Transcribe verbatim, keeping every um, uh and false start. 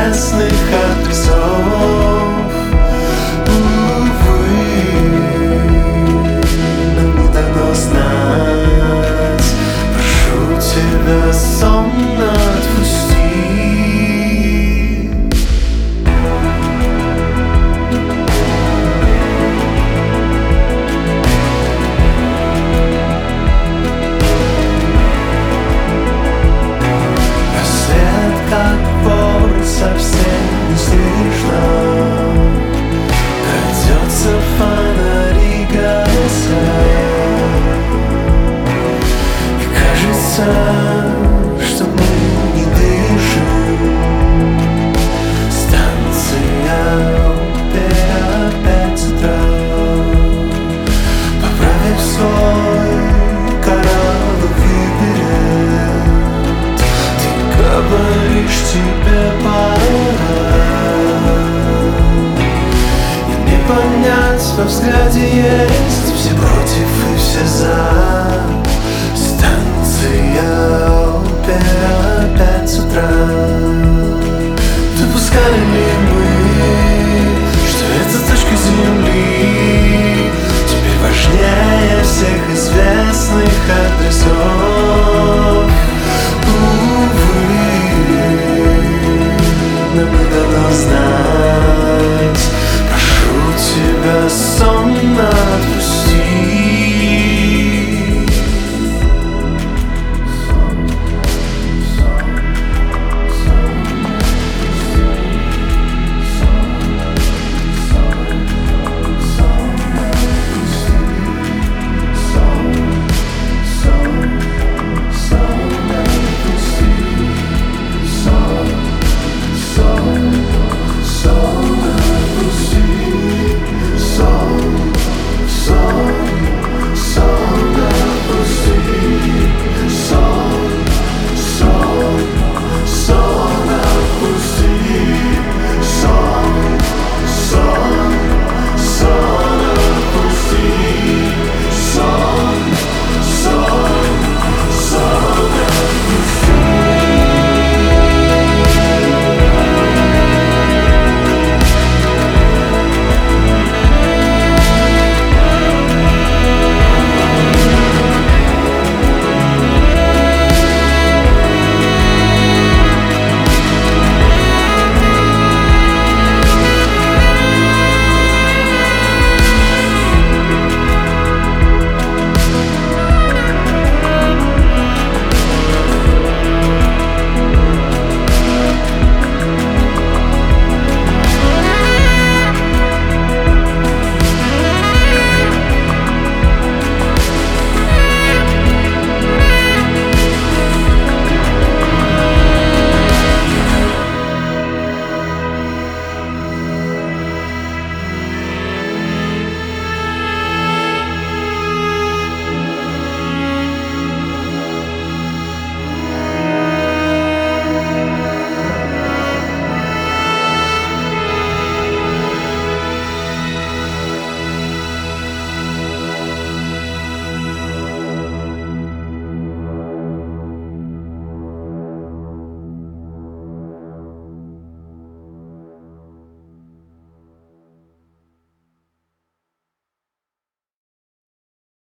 известных адресов. Увы, нам не дано знать. Прошу тебя, сон отпусти. Совсем не слышно, крадется, фонари гасят, и кажется, что мы не дышим. Станция опера, пять утра. Поправив свой коралловый берет, ты говоришь, тебе пора. И не понять, во взгляде есть все против и все за. Станция опера, пять утра. Допускали ли мы, что это точка земли теперь важнее всех известных адресов? Увы, нам не дано знать.